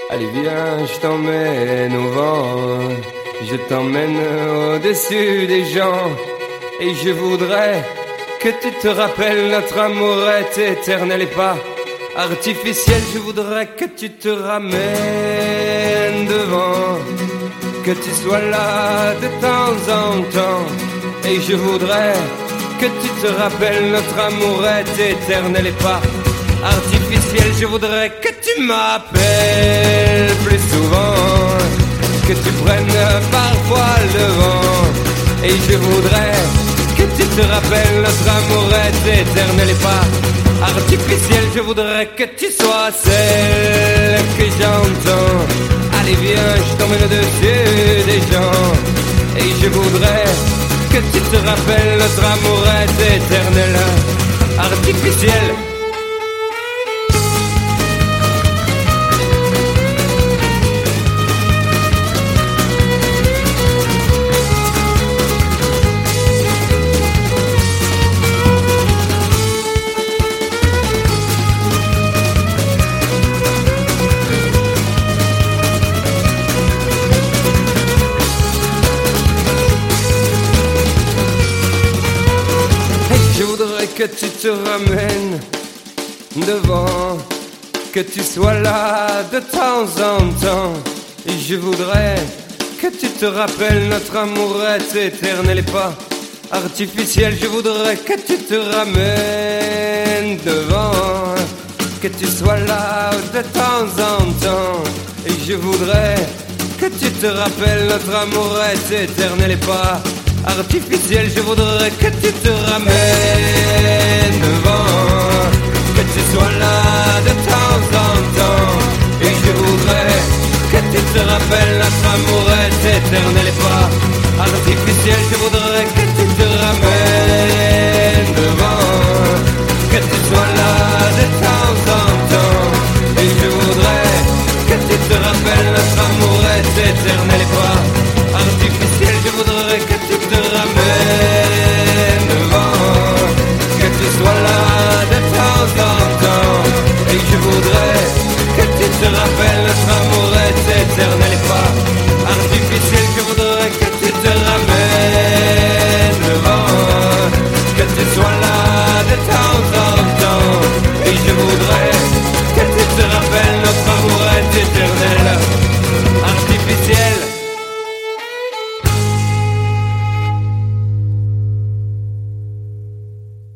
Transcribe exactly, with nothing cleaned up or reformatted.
Allez viens, je t'emmène au vent, je t'emmène au-dessus des gens. Et je voudrais que tu te rappelles, notre amour est éternel et pas artificiel. Je voudrais que tu te ramènes devant, que tu sois là de temps en temps. Et je voudrais que tu te rappelles, notre amour est éternel et pas artificiel. Je voudrais que tu m'appelles plus souvent, que tu prennes parfois le vent. Et je voudrais que tu te rappelles, notre amour est éternel et pas artificiel. Je voudrais que tu sois celle que j'entends. Allez viens, je t'emmène au-dessus des gens. Et je voudrais que tu te rappelles, notre amour est éternel, artificiel. Que tu te ramènes devant, que tu sois là de temps en temps. Et je voudrais que tu te rappelles, notre amour est éternel et pas artificiel. Je voudrais que tu te ramènes devant, que tu sois là de temps en temps. Et je voudrais que tu te rappelles, notre amour est éternel et pas artificiel. Je voudrais que tu te